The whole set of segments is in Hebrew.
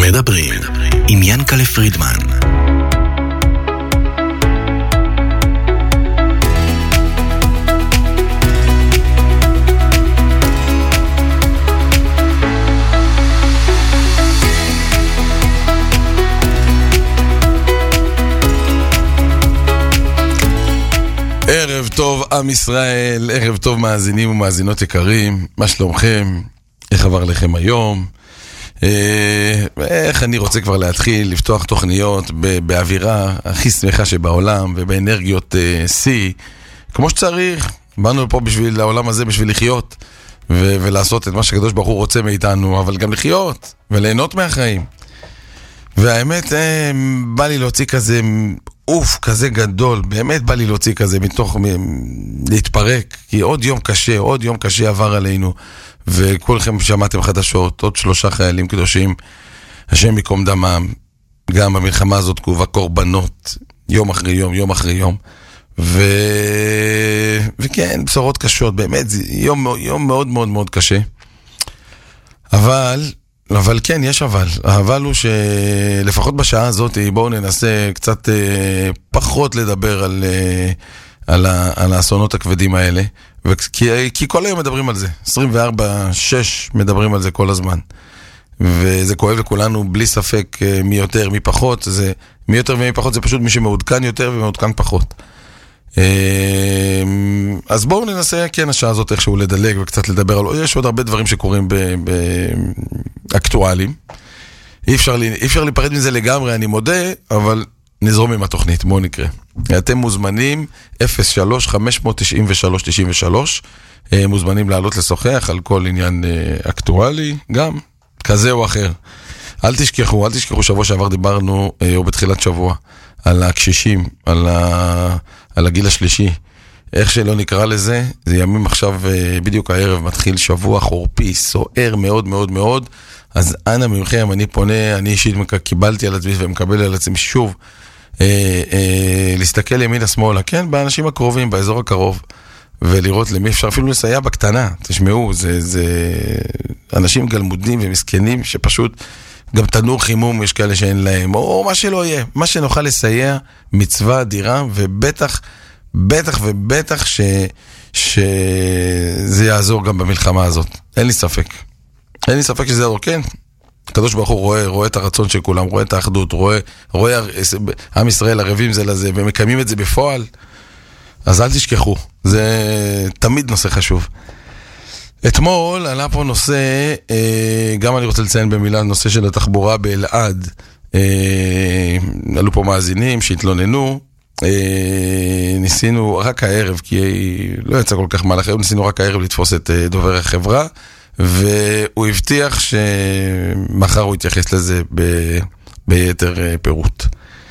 מדברים עם ינקלה פרידמן. ערב טוב עם ישראל, ערב טוב מאזינים ומאזינות יקרים, מה שלומכם? איך עבר לכם היום? איך אני רוצה כבר להתחיל לפתוח תוכניות באווירה הכי שמחה שבעולם ובאנרגיות C כמו שצריך. באנו לפה בשביל העולם הזה, בשביל לחיות ולעשות את מה שהקדוש ברוך הוא רוצה מאיתנו, אבל גם לחיות וליהנות מהחיים. והאמת בא לי להוציא כזה כזה גדול, באמת בא לי להוציא כזה מתוך להתפרק, כי עוד יום קשה עבר עלינו, וכולכם שמעתם חדשות, עוד 3 חיילים קדושים, השם יקום דמם, גם במלחמה הזאת תגובה קורבנות, יום אחרי יום, וכן, בשורות קשות, באמת, זה יום מאוד מאוד מאוד קשה, אבל כן, יש אבל הוא שלפחות בשעה הזאת בואו ננסה קצת פחות לדבר על האסונות הכבדים האלה, כי כל היום מדברים על זה, 24/6 מדברים על זה כל הזמן, וזה כואב לכולנו בלי ספק, מי יותר מי פחות, מי יותר ומי פחות זה פשוט מי שמעודכן יותר ומעודכן פחות. אז בואו ננסה כן השעה הזאת איכשהו לדלג וקצת לדבר על, יש עוד הרבה דברים שקורים באקטואלים, אי אפשר להיפרד מזה לגמרי, אני מודה, אבל נזרום עם התוכנית, בואו נקרא. אתם מוזמנים 03-593-93 מוזמנים לעלות לשוחח על כל עניין אקטואלי, גם כזה או אחר. אל תשכחו, שבוע שעבר דיברנו, או בתחילת שבוע, על הקשישים, על הגיל השלישי, איך שלא נקרא לזה, זה ימים עכשיו, בדיוק הערב מתחיל שבוע חורפי, סוער מאוד מאוד מאוד, אז אנא ממכם, אני פונה, אני אישית קיבלתי על עצמי ומקבל על עצמי שוב, להסתכל ימינה שמאלה, כן, באנשים הקרובים, באזור הקרוב, ולראות למי אפשר אפילו לסייע בקטנה, תשמעו, זה אנשים גלמודים ומסכנים שפשוט גם תנור חימום יש כאלה שאין להם, או מה שלא יהיה, מה שנוכל לסייע, מצווה אדירה, ובטח שזה יעזור גם במלחמה הזאת. אין לי ספק שזה יעזור, כן. הקדוש ברוך הוא רואה את הרצון של כולם, רואה את האחדות, רואה עם ישראל ערבים זה לזה, ומקיימים את זה בפועל, אז אל תשכחו, זה תמיד נושא חשוב. אתמול עלה פה נושא, גם אני רוצה לציין במילה, נושא של התחבורה באלעד. עלו פה מאזינים שהתלוננו, ניסינו רק הערב, כי לא יצא כל כך מהלך היום, ניסינו רק הערב לתפוס את דובר החברה, והוא הבטיח שמחר הוא יתייחס לזה ביתר פירוט.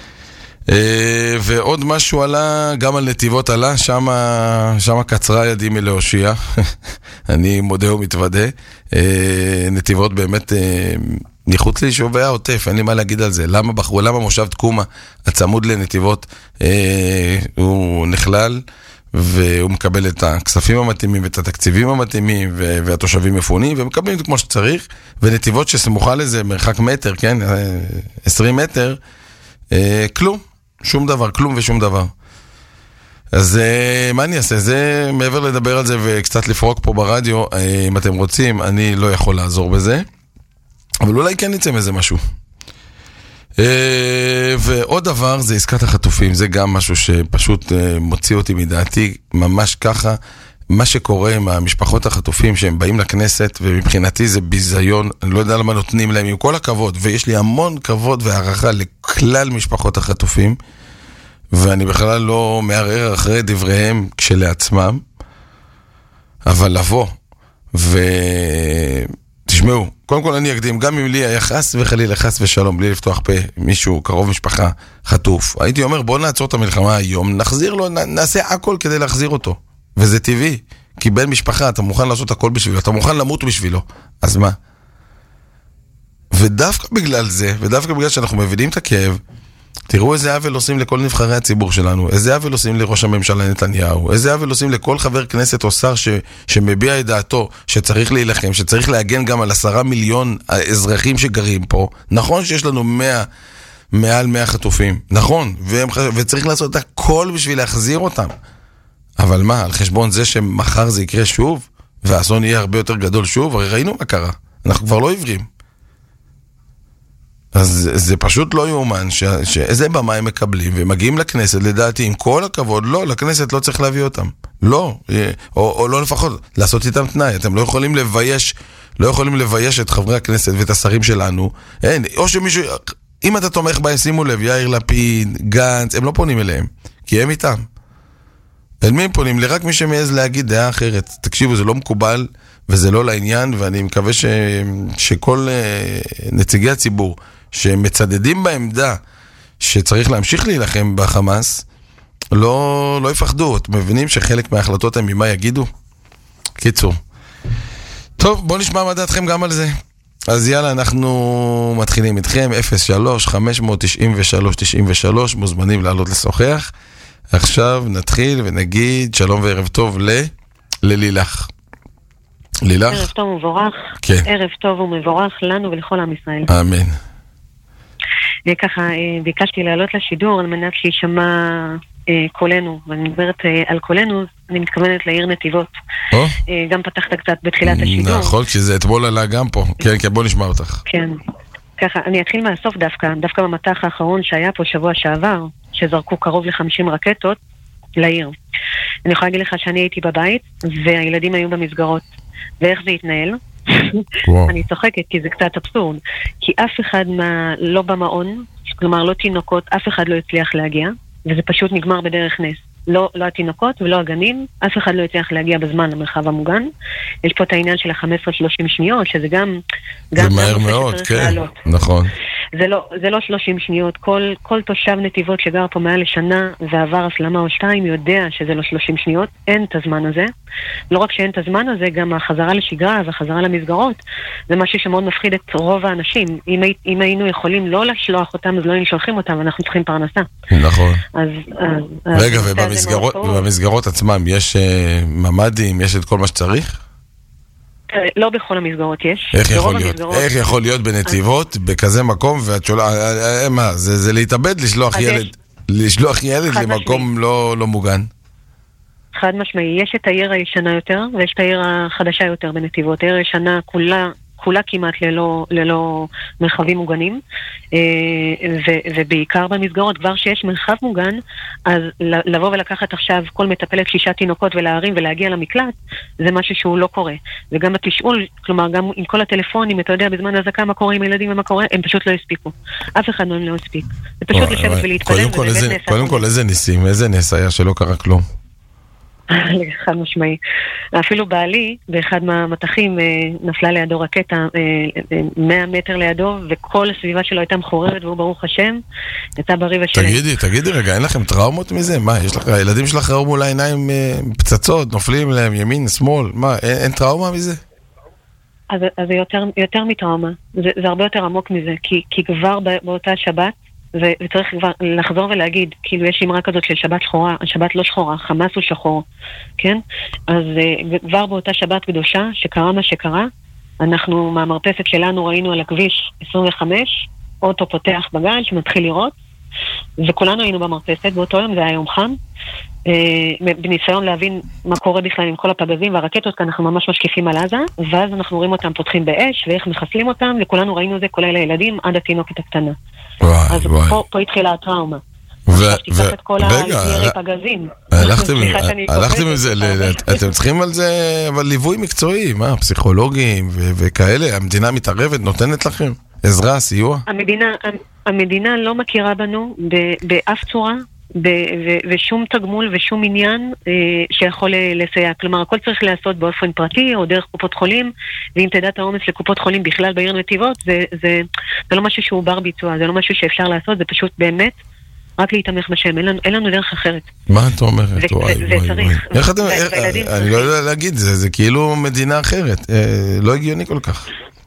ועוד משהו עלה, גם על נתיבות עלה, שם קצרה ידי מלהושיע, אני מודה ומתוודה, נתיבות באמת ניחוץ ליישובי העוטף, אין לי מה להגיד על זה, למה מושב תקומה הצמוד לנתיבות הוא נכלל, והוא מקבל את הכספים המתאימים ואת התקציבים המתאימים, והתושבים מפונים ומקבלים את זה כמו שצריך, ונתיבות שסמוכה לזה מרחק מטר, כן, 20 מטר, כלום, שום דבר, כלום ושום דבר. אז מה אני אעשה? זה מעבר לדבר על זה וקצת לפרוק פה ברדיו, אם אתם רוצים, אני לא יכול לעזור בזה, אבל אולי כן נצא מזה משהו. ועוד דבר זה עסקת החטופים, זה גם משהו שפשוט מוציא אותי מדעתי, ממש ככה, מה שקורה עם המשפחות החטופים שהם באים לכנסת, ומבחינתי זה ביזיון, אני לא יודע למה נותנים להם, עם כל הכבוד, ויש לי המון כבוד והערכה לכלל משפחות החטופים, ואני בכלל לא מערער אחרי דבריהם כשלעצמם, אבל לבוא, תשמעו, קודם כל אני אקדים, גם אם לי היה חס וחלילה, חס ושלום, בלי לפתוח פה מישהו, קרוב משפחה, חטוף, הייתי אומר בוא נעצור את המלחמה היום, נחזיר לו, נעשה הכל כדי להחזיר אותו, וזה טבעי, כי בן משפחה אתה מוכן לעשות הכל בשבילו, אתה מוכן למות בשבילו, אז מה? ודווקא בגלל זה, ודווקא בגלל שאנחנו מבינים את הכאב, תראו איזה עוול עושים לכל נבחרי הציבור שלנו, איזה עוול עושים לראש הממשלה נתניהו, איזה עוול עושים לכל חבר כנסת או שר שמביע את דעתו, שצריך להילחם, שצריך להגן גם על 10 מיליון האזרחים שגרים פה. נכון שיש לנו מעל 100 חטופים, נכון, וצריך לעשות הכל בשביל להחזיר אותם. אבל מה, על חשבון זה שמחר זה יקרה שוב, והאסון יהיה הרבה יותר גדול שוב? הרי ראינו מה קרה, אנחנו כבר לא עיוורים. אז זה פשוט לא יאומן שאיזה במה הם מקבלים ומגיעים לכנסת, לדעתי, עם כל הכבוד, לא, לכנסת לא צריך להביא אותם. לא, או לא לפחות, לעשות איתם תנאי. אתם לא יכולים לבייש את חברי הכנסת ואת השרים שלנו. אין, או שמישהו, אם אתה תומך בהם, שימו לב, יאיר לפיד, גנץ, הם לא פונים אליהם, כי הם איתם. אל מי הם פונים? לרק מי שמייז להגיד דעה אחרת. תקשיבו, זה לא מקובל וזה לא לעניין, ואני מקווה שכל נציגי הציבור שמצדדים בעמדה שצריך להמשיך להילחם בחמאס, לא יפחדו. אתם מבינים שחלק מההחלטות הם ממה יגידו? קיצור. טוב, בואו נשמע מה דעתכם גם על זה. אז יאללה, אנחנו מתחילים איתכם, 03-593-93, מוזמנים לעלות לשוחח. עכשיו נתחיל ונגיד שלום וערב טוב ללילך. לילך? ערב טוב ומבורך. כן. ערב טוב ומבורך לנו ולכל עם ישראל. אמן. וככה ביקשתי לעלות לשידור על מנת שישמע קולנו, ואני מדברת על קולנו, אני מתכוונת לעיר נתיבות. גם פתחת קצת בתחילת השידור. נכון, כשזה אתמול עלה גם פה. כן, כן, בוא נשמע אותך. כן. ככה, אני אתחיל מהסוף דווקא במתח האחרון שהיה פה שבוע שעבר, שזרקו קרוב ל50 רקטות לעיר. אני יכולה להגיד לך שאני הייתי בבית, והילדים היו במסגרות. ואיך זה התנהל? אני צוחקת כי זה קצת אבסורד. כי אף אחד לא במעון, כלומר לא תינוקות, אף אחד לא הצליח להגיע, וזה פשוט נגמר בדרך נס. לא התינוקות ולא הגנים, אף אחד לא הצליח להגיע בזמן למרחב המוגן. יש פה את העניין של ה-15-30 שניות, שזה גם זה מהר מאוד, כן, לעלות. נכון. זה לא 30 שניות. כל תושב נתיבות שגר פה מעל לשנה ועבר הסלמה או 2 יודע שזה לא 30 שניות. אין את הזמן הזה. לא רק שאין את הזמן הזה, גם החזרה לשגרה והחזרה למסגרות, זה משהו שמאוד מפחיד את רוב האנשים. אם היינו יכולים לא לשלוח אותם, אז לא היינו שולחים אותם, אנחנו צריכים פרנסה. נכון. רגע, ובמסגרות עצמם יש ממדים, יש את כל מה שצריך? לא בכל המסגרות יש. איך יכול להיות בנתיבות, בכזה מקום, מה, זה להתאבד, לשלוח ילד למקום לא מוגן? חד משמעי, יש את העיר הישנה יותר, ויש את העיר החדשה יותר בנתיבות. העיר הישנה כולה כמעט ללא מרחבים מוגנים, ובעיקר במסגרות, כבר שיש מרחב מוגן, אז לבוא ולקחת עכשיו כל מטפלת 6 תינוקות ולהרים ולהגיע למקלט, זה משהו שהוא לא קורה. וגם התשאול, כלומר גם עם כל הטלפונים, אתה יודע בזמן הזקה מה קורה עם ילדים ומה קורה, הם פשוט לא הספיקו. אף אחד מהם לא הספיק. זה פשוט לשבת ולהתפלל. קודם כל איזה ניסים, איזה נס היה שלא קרה כלום. חד משמעי. אפילו בעלי, באחד מהמתחים, נפלה לידו רקטה 100 מטר לידו, וכל הסביבה שלו הייתה מחוררת, והוא ברוך השם, יצא בריא ושלם. תגידי רגע, אין לכם טראומות מזה? מה, יש לך, הילדים שלך ראו מול העיניים פצצות, נופלים להם ימין, שמאל, מה, אין טראומה מזה? אז זה יותר מטראומה. זה הרבה יותר עמוק מזה, כי כבר באותה שבת, וצריך כבר לחזור ולהגיד, כאילו יש אמרה כזאת של שבת שחורה, השבת לא שחורה, חמאס הוא שחור, כן? אז כבר באותה שבת קדושה, שקרה מה שקרה, אנחנו מהמרפסת שלנו ראינו על הכביש 25, אוטו פותח בגן שמתחיל לראות, וכולנו היינו במרפסת, באותו יום זה היה יום חם, בניסיון להבין מה קורה בכלל עם כל הפגזים והרקטות, כי אנחנו ממש משקיפים על עזה, ואז אנחנו רואים אותם פותחים באש, ואיך מחסלים אותם, וכולנו ראינו זה כולל הילדים עד התינוקת הקטנה. אז פה התחילה הטראומה. תיקח את כל הירי פגזים. הלכתם עם זה, אתם צריכים על זה אבל ליווי מקצועי, מה, פסיכולוגים וכאלה, המדינה מתערבת, נותנת לכם עזרה, סיוע? המדינה לא מכירה בנו באף צורה, ושום תגמול ושום עניין שיכול לסייע. כלומר, הכל צריך לעשות באופן פרטי או דרך קופות חולים, ואם תדעת העומס לקופות חולים בכלל בעיר נתיבות, זה לא משהו שהוא בר ביצוע, זה לא משהו שאפשר לעשות, זה פשוט באמת רק להתאמך בשם, אין לנו דרך אחרת. מה את אומרת? איך אתם, אני לא יודע להגיד, זה כאילו מדינה אחרת, לא הגיוני כל כך.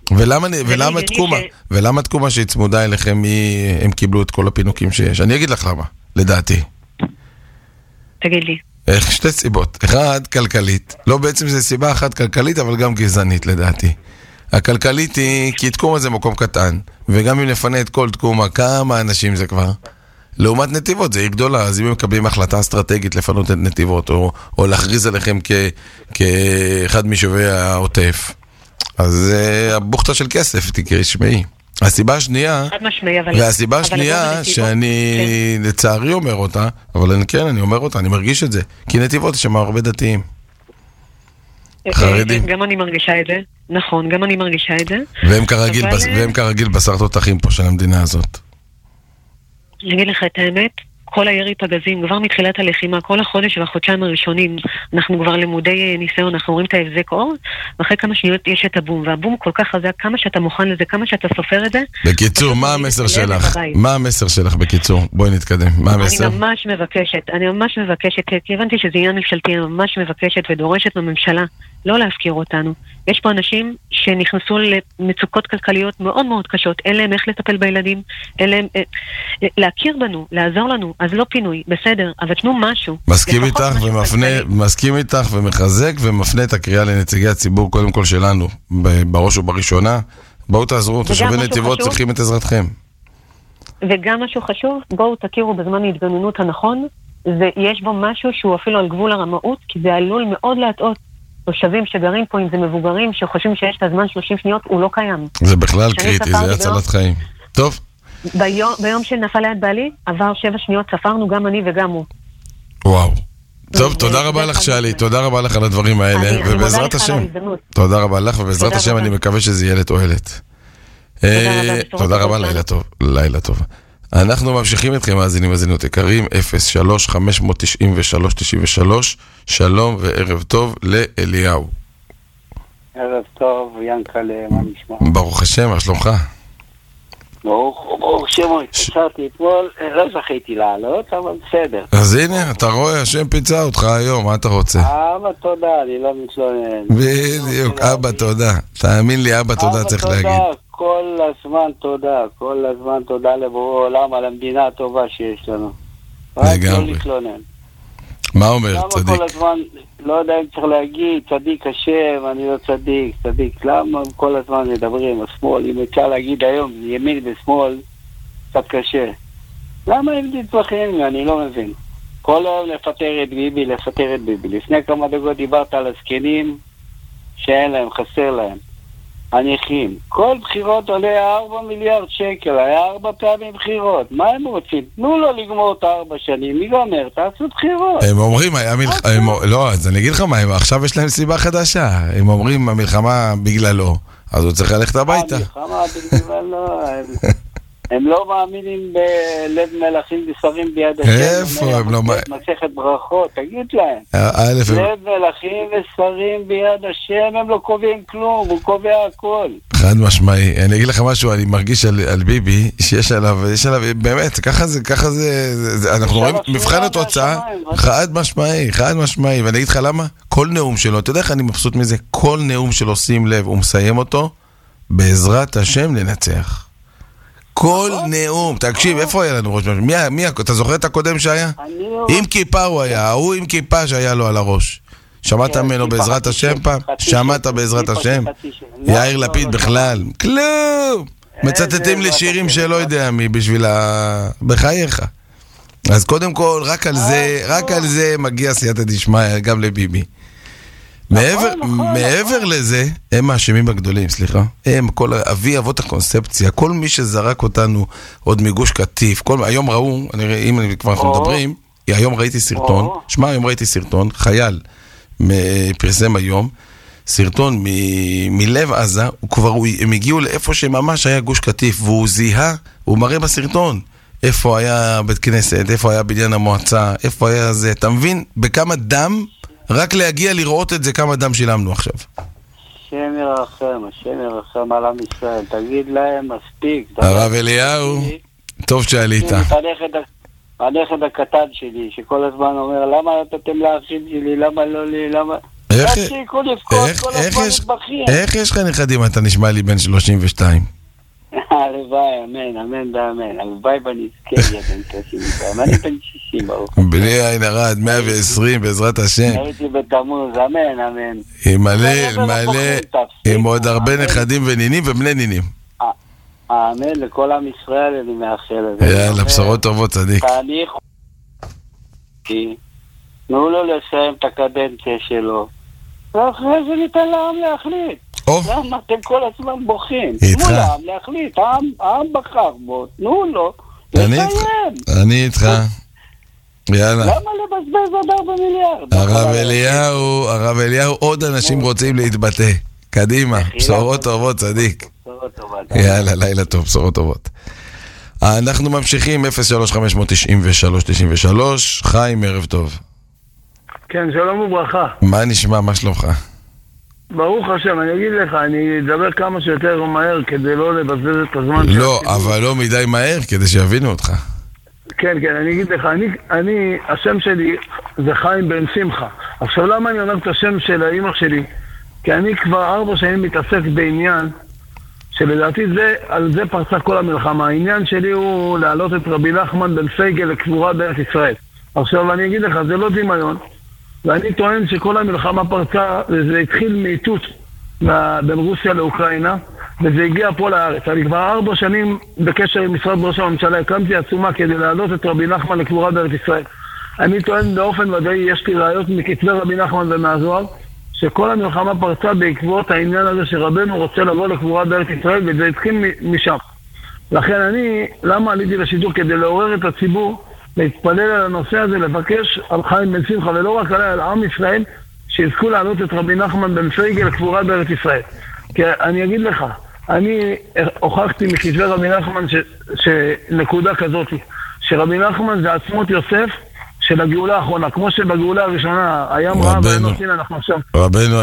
ולמה תקומה שהיא צמודה אליכם, הם קיבלו את כל הפינוקים שיש? אני אגיד לך למה, לדעתי. תגיד לי. שתי סיבות. אחד, כלכלית. לא, בעצם זה סיבה אחת כלכלית, אבל גם גזענית לדעתי. הכלכלית היא, כי תקומה זה מקום קטן, וגם אם נפנה את כל תקומה, כמה אנשים זה כבר? לעומת נתיבות, זה עיר גדולה, אז אם הם מקבלים החלטה אסטרטגית לפנות את נתיבות, או להכריז עליכם כאחד משווי העוטף, אז הבוכתה של כסף, תקראי שמי. הסיבה השנייה, והסיבה השנייה שאני לצערי אומר אותה, אבל אני אומר אותה, אני מרגיש את זה, כי נתיבות יש שם הרבה דתיים. חרדים. גם אני מרגישה את זה, נכון, גם אני מרגישה את זה. והם כרגיל בשר תותחים פה של המדינה הזאת. אני אגיד לך את האמת, כל הירי פגזים, כבר מתחילת הלחימה, כל החודש והחודשיים הראשונים, אנחנו כבר למודי ניסיון, אנחנו רואים את ההבזק אור, ואחרי כמה שניות יש את הבום, והבום כל כך חזק, כמה שאתה מוכן לזה, כמה שאתה סופר את זה. בקיצור, מה המסר שלך? מה המסר שלך בקיצור? בואי נתקדם, מה המסר? אני ממש מבקשת, כי הבנתי שזה עניין ממשלתי, אני ממש מבקשת ודורשת בממשלה לא להפקיר אותנו. יש פה אנשים שנכנסו למצוקות כלכליות מאוד מאוד קשות, אין להם איך לטפל בילדים, אין להם להכיר בנו, לעזור לנו, אז לא פינוי, בסדר, אבל תנו משהו. מסכים איתך ומחזק ומפנה את הקריאה לנציגי הציבור, קודם כל שלנו, בראש ובראשונה, בואו תעזרו, תושבי נתיבות צריכים את עזרתכם. וגם משהו חשוב, בואו תכירו בזמן ההתגוננות הנכון, יש בו משהו שהוא אפילו על גבול הרמאות, כי זה עלול מאוד להטעות. תושבים שגרים פה, אם זה מבוגרים, שחושבים שיש את הזמן 30 שניות, הוא לא קיים. זה בכלל קריטי, זה הצלת חיים. טוב. ביום שנפל ליד בעלי, עבר 7 שניות, ספרנו גם אני וגם הוא. וואו. טוב, תודה רבה לך שלי, תודה רבה לך על הדברים האלה, ובעזרת השם. תודה רבה לך, ובעזרת השם אני מקווה שזה יהיה לתועלת. תודה רבה, לילה טוב. אנחנו ממשיכים אתכם, מאזינים מאזינות יקרים, 03-593-93, שלום וערב טוב לאליהו. ערב טוב, ינקלה, מה נשמע? ברוך השם, מה שלומך? ברוך שמו, התקשרתי אתמול, לא זכיתי לעלות, אבל בסדר. אז הנה, אתה רואה, השם פיצה אותך היום, מה אתה רוצה? אבא תודה, אני לא מתלונן. בדיוק, אבא תודה. תאמין לי, אבא תודה צריך להגיד. כל הזמן תודה לבורא עולם על המדינה הטובה שיש לנו. רק לא להתלונן. מה אומר צדיק? למה כל הזמן, לא יודע אם צריך להגיד, צדיק השם, אני לא צדיק, למה כל הזמן מדברים, השמאל, אם אפשר להגיד היום, ימין ושמאל, קצת קשה. למה הם נתווכחים? אני לא מבין. כל היום לפטר את ביבי. לפני כמה דקות דיברת על הזקנים שאין להם, חסר להם. הנכים. כל בחירות עולה 4 מיליארד שקל, היה 4 פעמים בחירות. מה הם רוצים? תנו לו לגמור את 4 שנים, ייגמר, תעשו בחירות. הם אומרים, לא, אז אני אגיד לך מה, עכשיו יש להם סיבה חדשה. הם אומרים, המלחמה בגללו, אז הוא צריך ללכת הביתה. המלחמה בגללו, הם לא מאמינים בלב מלכים ושרים ביד השם. איפה הם לא מאמינים? מסכת ברכות, תגיד להם. לב מלכים ושרים ביד השם, הם לא קובעים כלום, הוא קובע הכל. חד משמעי. אני אגיד לך משהו, אני מרגיש על ביבי, שיש עליו, באמת, ככה זה, אנחנו רואים מבחן התוצאה, חד משמעי, ואני אגיד לך למה? כל נאום שלו, אתה יודע איך אני מבסוט מזה? כל נאום שלו, שים לב, הוא מסיים אותו, בעזרת השם לנצח. כל נאום, תקשיב, איפה היה לנו ראש ממשלה? מי, אתה זוכר את הקודם שהיה? עם כיפה הוא היה, הוא עם כיפה שהיה לו על הראש. שמעת ממנו בעזרת השם פעם? שמעת בעזרת השם? יאיר לפיד בכלל? כלום! מצטטים לי שירים שלא יודע מי בשביל בחייך. אז קודם כל, רק על זה מגיע סייעתא דשמיא גם לביבי. מעבר לזה, הם האשמים הגדולים, סליחה. הם, כל אבי אבות הקונספציה, כל מי שזרק אותנו עוד מגוש קטיף, היום ראו, אם כבר אנחנו מדברים, היום ראיתי סרטון, חייל פרסם היום, סרטון מלב עזה, הם הגיעו לאיפה שממש היה גוש קטיף, והוא זיהה, הוא מראה בסרטון, איפה היה בית כנסת, איפה היה בניין המועצה, איפה היה זה, אתה מבין? בכמה דם, רק להגיע לראות את זה, כמה דם שילמנו עכשיו. השם ירחם על עם ישראל, תגיד להם מספיק. הרב אליהו, טוב שעלית. הנכד הקטן שלי, שכל הזמן אומר, למה נתתם לאחים שלי, למה לא לי, למה... תפסיקו לבכות כל הזמן נטבחים. איך יש לך נכדים? אתה נשמע לי בן 32. הלוואי, אמן, אמן ואמן. הלוואי בנזכה יהיה בן 32. אני בן 60 ברוך. בלי עין הרע, 120 בעזרת השם. הייתי בתמוז, אמן, אמן. עם מלא, עם עוד הרבה נכדים ונינים ובני נינים. אמן, לכל עם ישראל אני מאחל את זה. יאללה, בשורות טובות, צדיק. תנו לו לסיים את הקדנציה שלו, ואחרי זה ניתן לעם להחליט. למה אתם כל הזמן בוכים? תנו לעם להחליט, העם בחר בו, תנו לו לסיים. אני איתך. יאללה. למה לבזבז עוד 4 מיליארד? הרב אליהו, עוד אנשים רוצים להתבטא. קדימה, בשורות טובות, צדיק. יאללה, לילה טוב, בשורות טובות. אנחנו ממשיכים, 03-593-93, חיים, ערב טוב. כן, שלום וברכה. מה נשמע, מה שלומך? ברוך השם, אני אגיד לך, אני אדבר כמה שיותר מהר כדי לא לבזבז את הזמן. לא, אבל לא מדי מהר, כדי שיבינו אותך. כן, אני אגיד לך, השם שלי זה חיים בן שמחה. עכשיו, למה אני אומר את השם של האמא שלי? כי אני כבר 4 שנים מתעסק בעניין שלדעתי על זה פרצה כל המלחמה. העניין שלי הוא להעלות את רבי נחמן בן פייגל לקבורה בארץ ישראל. עכשיו אני אגיד לך, זה לא דמיון, ואני טוען שכל המלחמה פרצה, וזה התחיל מאיתות בין רוסיה לאוקראינה, וזה הגיע פה לארץ. אני כבר 4 שנים בקשר עם משרד ראש הממשלה, הקמתי עצומה כדי להעלות את רבי נחמן לקבורה בארץ ישראל. אני טוען באופן ודאי, יש לי ראיות מכתבי רבי נחמן ומהזוהר, שכל המלחמה פרצה בעקבות העניין הזה שרבנו רוצה לבוא לקבורה בארץ ישראל, וזה התחיל משם. לכן למה עליתי לשידור? כדי לעורר את הציבור, להתפלל על הנושא הזה, לבקש על חיים בן שמחה, ולא רק עליי, על עם ישראל, שיזכו לעלות את רבי נחמן בן פייגל לקבורה בארץ ישראל. כי אני אגיד לך, אני הוכחתי מכתבי רבי נחמן שנקודה כזאת, שרבי נחמן זה עצמות יוסף, של הגאולה האחרונה, כמו שבגאולה הראשונה הים רע והנוסין אנחנו עכשיו. רבנו,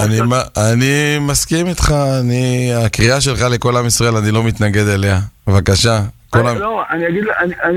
אני מסכים איתך, הקריאה שלך לכל עם ישראל, אני לא מתנגד אליה. בבקשה. לא, אני אגיד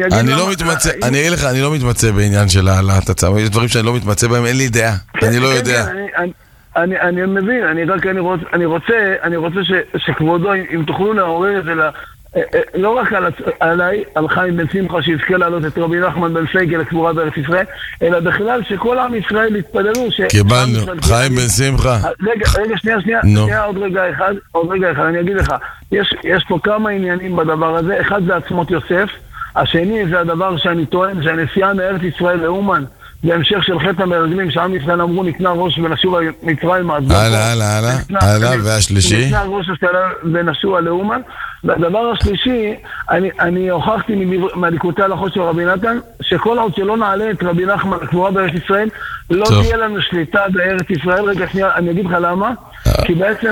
לך, אני לא מתמצא בעניין של העלאת הצעה, יש דברים שאני לא מתמצא בהם, אין לי דעה, אני לא יודע. אני מבין, אני רוצה שכבודו, אם תוכלו לעורר את זה, לא רק עליי, על חיים בן שמחה שיזכה לעלות את רבי נחמן בן פייגל לקבורה בארץ ישראל, אלא בכלל שכל עם ישראל יתפללו קיבלנו, חיים בן שמחה. רגע, שנייה, עוד רגע אחד, אני אגיד לך, יש פה כמה עניינים בדבר הזה. אחד זה עצמות יוסף, השני זה הדבר שאני טוען שהנסיעה מארץ ישראל לאומן בהמשך של חטא המרגלים, שעם ישראל אמרו נקנה ראש ונשוב מצרים. הלאה, והשלישי? נקנה ראש ונשוב לאומן. והדבר השלישי, אני הוכחתי מהליקוטי ההלכות של רבי נתן, שכל עוד שלא נעלה את רבי נחמן לקבורה בארץ ישראל, לא תהיה לנו שליטה בארץ ישראל. רגע שנייה, אני אגיד לך למה. כי בעצם...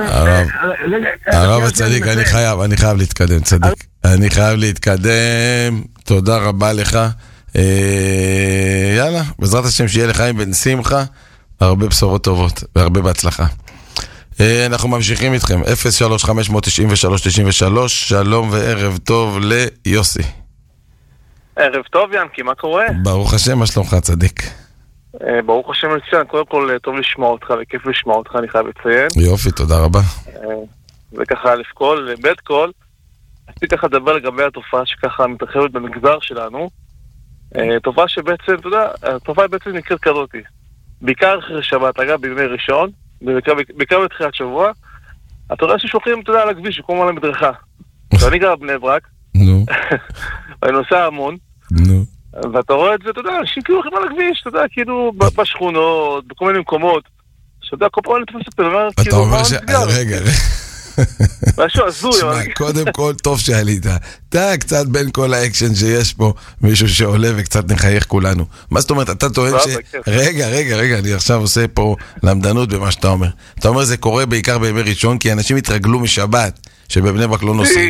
הרב הצדיק, אני חייב להתקדם, צדיק. אני חייב להתקדם. תודה רבה לך. יאללה, בעזרת השם שיהיה לחיים בן שמחה, הרבה בשורות טובות והרבה בהצלחה. אנחנו ממשיכים איתכם, 03-593-93, שלום וערב טוב ליוסי. ערב טוב ינקי, מה קורה? ברוך השם, מה שלומך צדיק? ברוך השם מצוין, קודם כל טוב לשמוע אותך וכיף לשמוע אותך, אני חייב לציין. יופי, תודה רבה. וככה אלף כל, בית כל, עשיתי ככה לדבר לגבי התופעה שככה מתרחבת במגזר שלנו, תופעה שבעצם, אתה יודע, התופעה בעצם נקראת כזאת, בעיקר אחרי שבת, אגב, בימי ראשון, בעיקר בתחילת שבוע, אתה רואה ששולחים, אתה יודע, על הכביש, כמו על המדרכה. ואני גר בבני ברק, ואני נוסע המון, ואתה רואה את זה, אתה יודע, אנשים כאילו הולכים על הכביש, אתה יודע, כאילו בשכונות, בכל מיני מקומות, שאתה יודע, כל פעם אני תופס את זה, אתה אומר רגע, משהו הזוי. קודם כל, טוב שעלית. אתה קצת בין כל האקשן שיש פה, מישהו שעולה וקצת נחייך כולנו. מה זאת אומרת? אתה טוען רגע, אני עכשיו עושה פה למדנות במה שאתה אומר. אתה אומר, זה קורה בעיקר בימי ראשון, כי אנשים התרגלו משבת, שבבני ברק לא נוסעים.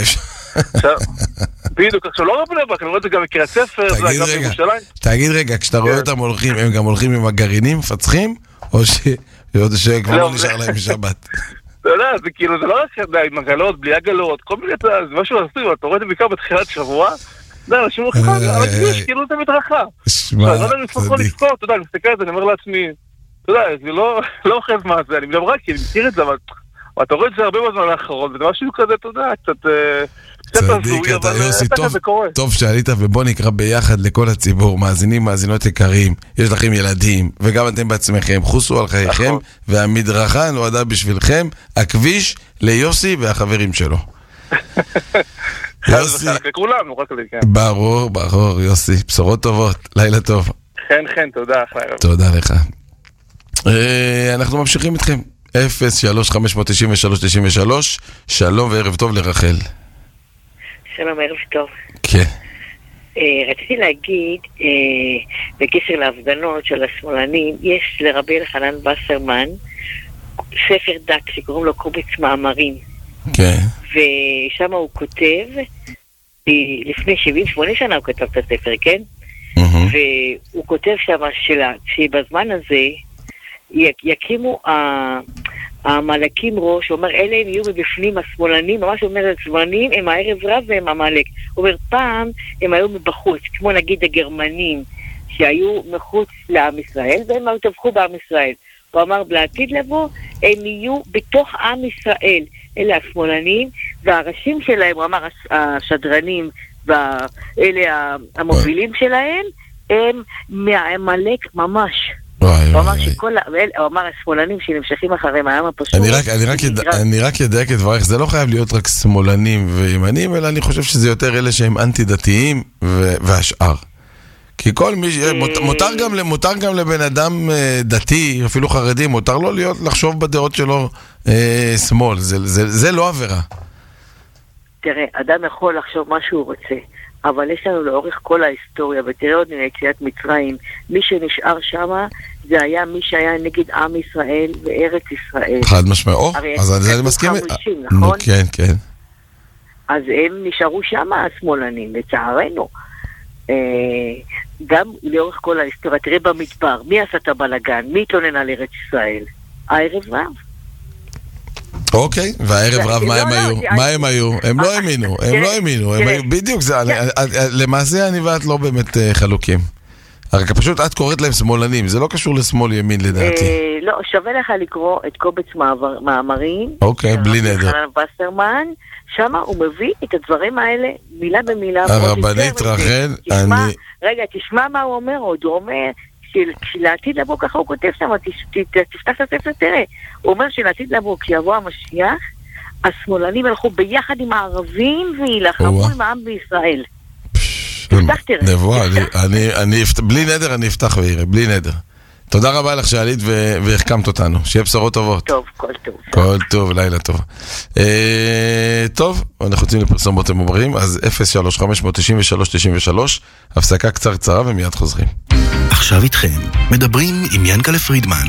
בדיוק, עכשיו לא בבני ברק, אני רואה את זה גם בקריית ספר, זה גם בירושלים. תגיד רגע, כשאתה רואה אותם הולכים, הם גם הולכים עם הגרעינים, מפצחים, או שכבר לא נשאר להם משבת? אתה יודע, זה כאילו, זה לא רק עם עגלות, בלי עגלות, כל מיני, זה משהו עשוי, אתה רואה את זה בעיקר בתחילת שבוע, אתה יודע, אנשים הולכים על הכביש, כאילו זה מתרחה. אני לא יודע אם לפחות לפקור, אתה יודע, אני מסתכל על זה, אני אומר לעצמי, אתה יודע, זה לא אוחז מה זה, אני מדבר רק כי אני מכיר את זה, אבל אתה רואה את זה הרבה בזמן האחרון, וזה משהו כזה, אתה יודע, קצת... צדיק, אתה יוסי, טוב שעלית, ובוא נקרא ביחד לכל הציבור, מאזינים, מאזינות יקרים, יש לכם ילדים, וגם אתם בעצמכם, חוסו על חייכם, והמדרכה נועדה בשבילכם, הכביש ליוסי והחברים שלו. יוסי, לכולנו, רק לי, כן. ברור, יוסי, בשורות טובות, לילה טוב. כן, תודה. תודה לך. אנחנו ממשיכים איתכם. 03-593-93, שלום וערב טוב לרחל. שלום, ערב טוב. כן. רציתי להגיד, בקשר להפגנות של השמאלנים, יש לרבי אלחנן וסרמן ספר דק שקוראים לו קובץ מאמרים. כן. ושם הוא כותב, לפני 78 שנה הוא כתב את הספר, כן? והוא כותב שם שבזמן הזה יקימו המלאקים ראש, הוא אומר, אלה הם יהיו מבפנים השמאלנים, ממש אומר, השמאלנים הם הערב רב והם המלאק. הוא אומר, פעם הם היו מבחוץ, כמו נגיד הגרמנים, שהיו מחוץ לעם ישראל, והם היו טבחו בעם ישראל. הוא אמר, בעתיד לבוא, הם יהיו בתוך עם ישראל. אלה השמאלנים, והראשים שלהם, הוא אמר, השדרנים, ואלה המובילים שלהם, הם מהמלאק ממש. הוא אמר השמאלנים שנמשכים אחרי מהעם הפשוט. אני רק ידייק את דברך, זה לא חייב להיות רק שמאלנים וימנים, אלא אני חושב שזה יותר אלה שהם אנטי-דתיים והשאר. כי כל מי, מותר גם לבן אדם דתי, אפילו חרדי, מותר לו לחשוב בדעות שלו שמאל, זה לא עבירה. תראה, אדם יכול לחשוב מה שהוא רוצה, אבל יש לנו לאורך כל ההיסטוריה, ותראה עוד מיציאת מצרים, מי שנשאר שמה, זה היה מי שהיה נגד עם ישראל וארץ ישראל. חד משמעי, אז אני מסכים. נכון? כן. אז הם נשארו שמה, השמאלנים, לצערנו. גם לאורך כל ההיסטוריה, תראה במדבר, מי עשה את הבלגן? מי התלונן על ארץ ישראל? הערב רב. אוקיי, והערב רב מה הם היו? הם לא האמינו, בדיוק זה, למעשה אני ואת לא באמת חלוקים. רק פשוט את קוראת להם שמאלנים, זה לא קשור לשמאל ימין לדעתי. לא, שווה לך לקרוא את קובץ מאמרים. אוקיי, בלי נדר. וסרמן, שם הוא מביא את הדברים האלה מילה במילה. הרבנית רחל, רגע, תשמע מה הוא אומר עוד, הוא אומר שלעתיד לבוא, ככה הוא כותב שם, תפתח את הספר, תראה, הוא אומר שלעתיד לבוא, כשיבוא המשיח, השמאלנים הלכו ביחד עם הערבים וילחמו עם העם בישראל. תפתח תראה. נבואה, בלי נדר אני אפתח ויראה, בלי נדר. תודה רבה לך שעלית והחכמת אותנו, שיהיה בשורות טובות. טוב, כל טוב. כל טוב, לילה טוב. טוב, אנחנו יוצאים לפרסומות הם אומרים, אז 03-593-93, הפסקה קצרה ומיד חוזרים. עכשיו איתכם, מדברים עם ינקלה פרידמן.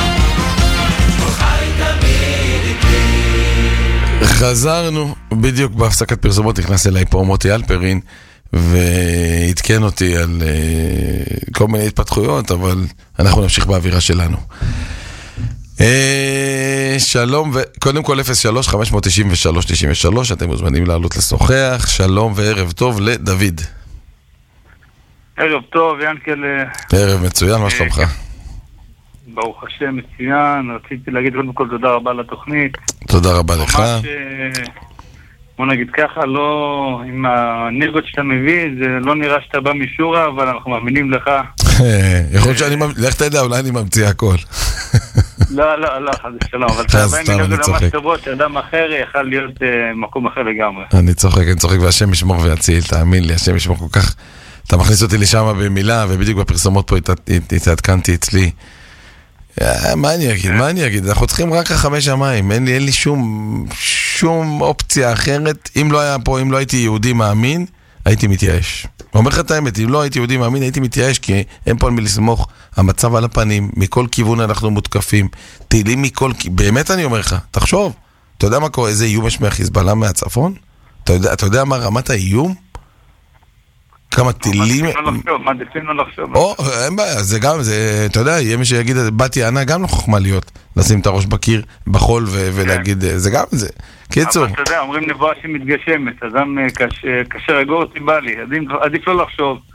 חזרנו, בדיוק בהפסקת פרסומות נכנס אליי פה מוטי אלפרין, והתקן אותי על כל מיני התפתחויות, אבל אנחנו נמשיך באווירה שלנו. שלום, קודם כל 03-593-93, אתם מוזמנים לעלות לשוחח. שלום וערב טוב לדוד. ערב טוב, ינקל. ערב מצוין, מה שלומך? ברוך השם, מצוין. רציתי להגיד קודם כל תודה רבה לתוכנית. תודה רבה לך. בוא נגיד ככה, לא, עם הנרגות שאתה מביא, זה לא נראה שאתה בא משורה, אבל אנחנו מאמינים לך. יכול להיות שאני, לך תדע, אולי אני ממציא הכל. לא, חד ושלום, אבל אתה בא עם נרגות ממש טובות, שאדם אחר יכל להיות מקום אחר לגמרי. אני צוחק, והשם ישמור ויציל, תאמין לי, השם ישמור כל כך, אתה מכניס אותי לשם במילה, ובדיוק בפרסומות פה התעדכנתי אצלי. מה אני אגיד? אנחנו צריכים רק 5 המים, אין לי שום אופציה אחרת. אם לא הייתי יהודי מאמין, הייתי מתייאש. אומר לך את האמת, אם לא הייתי יהודי מאמין, הייתי מתייאש, כי אין פה על מי לסמוך. המצב על הפנים, מכל כיוון אנחנו מותקפים, טילים מכל, באמת אני אומר לך, תחשוב, אתה יודע מה קורה, איזה איום יש מהחיזבאללה מהצפון? אתה יודע מה רמת האיום? כמה טילים... מעדיפים לא לחשוב. אין בעיה, זה גם, אתה יודע, יהיה מי שיגיד, בת יענה גם לא חוכמה להיות, לשים את הראש בקיר, בחול ולהגיד, זה גם זה. קיצור. אבל אתה יודע, אומרים נבואה שמתגשמת, אדם כאשר הגור אותי בא לי, עדיף לא לחשוב,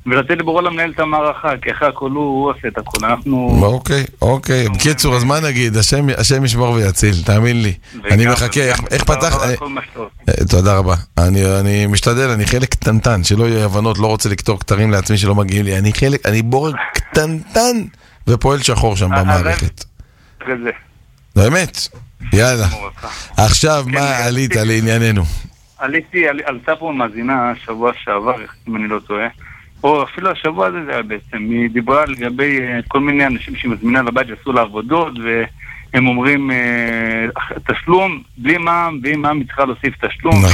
ולתת לבורא למנהל את המערכה, כי אחרי הכל הוא עושה את הכל, אנחנו... אוקיי, בקיצור, אז מה נגיד, השם ישמור ויציל, תאמין לי, אני מחכה, איך פתח... תודה רבה, אני משתדל, אני חלק קטנטן, שלא יהיו הבנות, לא רוצה לקטור כתרים לעצמי שלא מגיעים לי, אני בורג קטנטן ופועל שחור שם במערכת. באמת, יאללה. עכשיו, מה עלית לענייננו? עלתה פה מאזינה שבוע שעבר, אם אני לא טועה, או אפילו השבוע הזה זה היה בעצם, היא דיברה לגבי כל מיני אנשים שמזמינה לבית שעשו לעבודות, והם אומרים תשלום בלי מע"מ, ואם מע"מ היא צריכה להוסיף תשלום.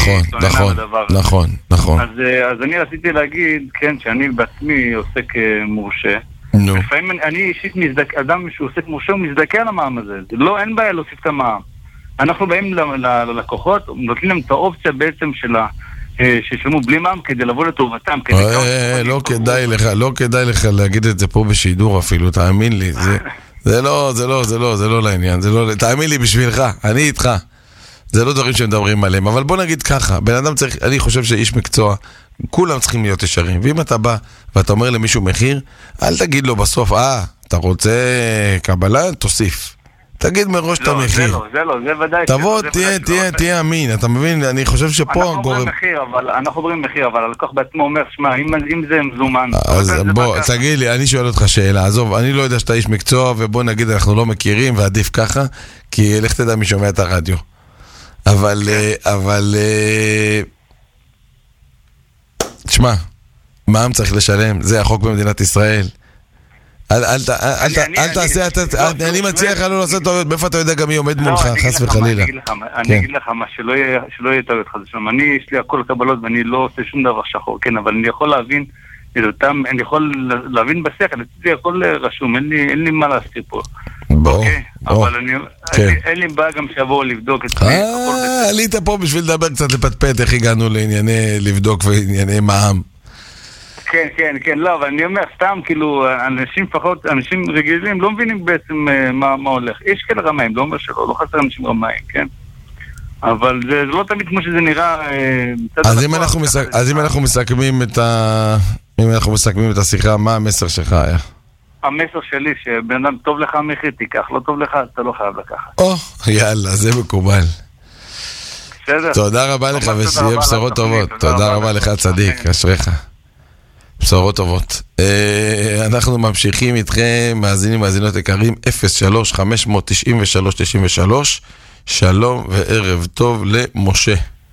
נכון. אז אני רציתי להגיד, כן, שאני בעצמי עוסק מורשה, לפעמים אני אישית אדם שהוא עוסק מורשה, הוא מזדכה על המע"מ הזה, אין בעיה להוסיף את המע"מ. אנחנו באים ללקוחות, נותנים להם את האופציה בעצם שלה, שישלמו בלי מע"מ כדי לבוא לטובתם. לא כדאי לך להגיד את זה פה בשידור אפילו, תאמין לי, זה לא לעניין, תאמין לי בשבילך, אני איתך, זה לא דברים שמדברים עליהם, אבל בוא נגיד ככה, בן אדם צריך, אני חושב שאיש מקצוע, כולם צריכים להיות ישרים, ואם אתה בא ואתה אומר למישהו מחיר, אל תגיד לו בסוף, אתה רוצה קבלה, תוסיף. תגיד מראש את המחיר. זה ודאי. תבוא, תהיה אמין, אתה מבין? אני חושב שפה... אנחנו אומרים מחיר, אבל הלקוח בעצמו אומר, שמע, אם זה מזומן... אז בוא, תגיד לי, אני שואל אותך שאלה, עזוב, אני לא יודע שאתה איש מקצוע, ובוא נגיד, אנחנו לא מכירים, ועדיף ככה, כי לך תדע מי שומע את הרדיו. אבל... תשמע, מע"מ צריך לשלם, זה החוק במדינת ישראל. אל תעשה, אני מציע לך לא לעשות טעויות, באיפה אתה יודע גם מי עומד מולך, חס וחלילה. אני אגיד לך מה, שלא יהיה טעויות חדשות. יש לי הכל קבלות ואני לא עושה שום דבר שחור, כן, אבל אני יכול להבין אני יכול להבין בשכל, אצלי הכל רשום, אין לי מה להסתיר פה. אבל אין לי בעיה גם שיבואו לבדוק את זה. עלית פה בשביל לדבר קצת לפטפט, איך הגענו לענייני לבדוק וענייני מע"מ. כן, לא, אבל אני אומר, סתם, כאילו, אנשים רגילים לא מבינים בעצם מה הולך. יש כאלה רמאים, לא אומר שלא, לא חסר אנשים רמאים, כן? אבל זה לא תמיד כמו שזה נראה... אז אם אנחנו מסכמים את השיחה, מה המסר שלך היה? המסר שלי, שבן אדם טוב לך מחיר, תיקח, לא טוב לך, אתה לא חייב לקחת. יאללה, זה מקובל. תודה רבה לך, ושיהיה בשורות טובות. תודה רבה לך, צדיק, אשריך. בשורות טובות. אנחנו ממשיכים איתכם, מאזינים, מאזינות יקרים, 03-593-93. שלום וערב טוב למשה.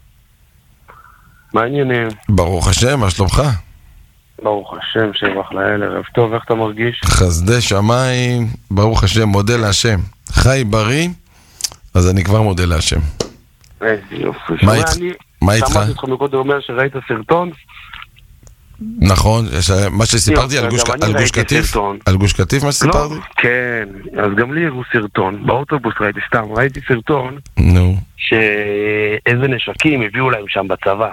מה העניינים? ברוך השם, מה שלומך? ברוך השם, שבח לאל, ערב טוב, איך אתה מרגיש? חסדי שמיים, ברוך השם, מודה להשם. חי בריא, אז אני כבר מודה להשם. איזה יופי. מה איתך? שמעתי אותך מקודם אומר שראית סרטון? נכון, מה שסיפרתי על גוש קטיף? על גוש קטיף מה שסיפרתי? כן, אז גם לי הראו סרטון, באוטובוס ראיתי סרטון שאיזה נשקים הביאו להם שם בצבא.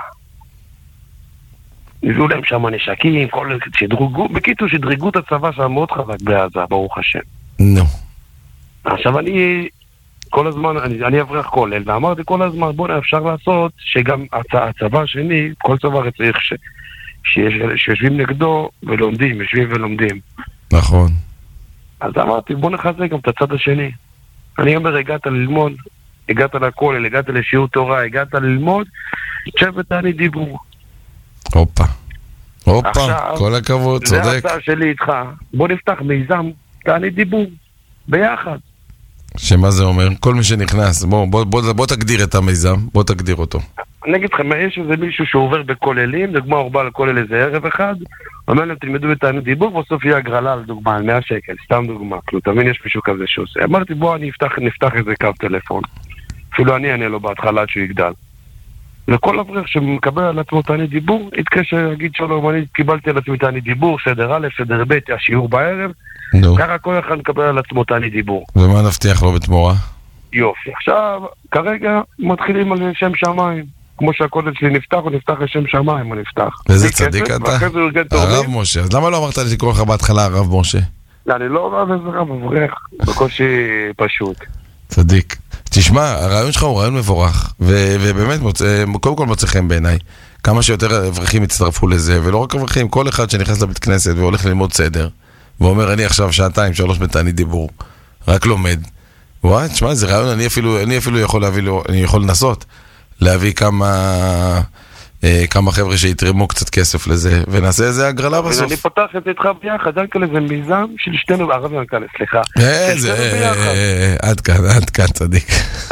הביאו להם שם נשקים, בקיצור שדרגו את הצבא שם מאוד חזק בעזה, ברוך השם. עכשיו אני כל הזמן, אני אברך כולל, ואמרתי כל הזמן, בוא אפשר לעשות שגם הצבא השני, כל צבא צריך שיושבים נגדו ולומדים, יושבים ולומדים. נכון. אז אמרתי, בוא נחזק גם את הצד השני. אני אומר, הגעת ללמוד, הגעת לכולל, הגעת לשיעור תורה, הגעת ללמוד, תשב ותעני דיבור. הופה, כל הכבוד, צודק. זה ההצעה שלי איתך, בוא נפתח מיזם, תעני דיבור, ביחד. שמה זה אומר? כל מי שנכנס, בוא תגדיר את המיזם, בוא תגדיר אותו. אני אגיד לכם, יש איזה מישהו שעובר בכוללים, דוגמה הוא בא לכולל איזה ערב אחד, אומר להם, תלמדו ותענו דיבור, בסוף יהיה הגרלה לדוגמה, על 100 שקל, סתם דוגמה, תמיד יש מישהו כזה שעושה. אמרתי, בוא נפתח איזה קו טלפון. אפילו אני אענה לו בהתחלה עד שהוא יגדל. וכל אברך שמקבל על עצמו תעני דיבור, יתקשר, יגיד שלום, אני קיבלתי על עצמי תעני דיבור, סדר א', סדר ב', השיעור בערב, ככה כל אחד מקבל על עצמו תעני דיבור. ומה נבטיח לו בתמורה? יופי. עכשיו, כרגע מתחילים על שם שמיים. כמו שהקודש שלי נפתח, הוא נפתח לשם שמיים, הוא נפתח. איזה צדיק אתה? הרב משה. אז למה לא אמרת לי לקרוא לך בהתחלה הרב משה? לא, אני לא רב איזה רב, אברך. בקושי פשוט. צדיק. תשמע, הרעיון שלך הוא רעיון מבורך, ובאמת, קודם כל מוצא חן בעיניי. כמה שיותר אברכים יצטרפו לזה, ולא רק אברכים, כל אחד שנכנס לבית כנסת והולך ללמוד סדר, ואומר, אני עכשיו 2-3 בתענית דיבור, רק לומד. וואי, תשמע, זה רעיון, אני אפילו יכול להביא לו, אני יכול לנסות, להביא כמה חבר'ה שיתרמו קצת כסף לזה, ונעשה איזה הגרלה בסוף. אני פותח את זה איתך ביחד, ינקלה זה מיזם של שתינו, הרב ינקלה, סליחה. עד כאן צדיק.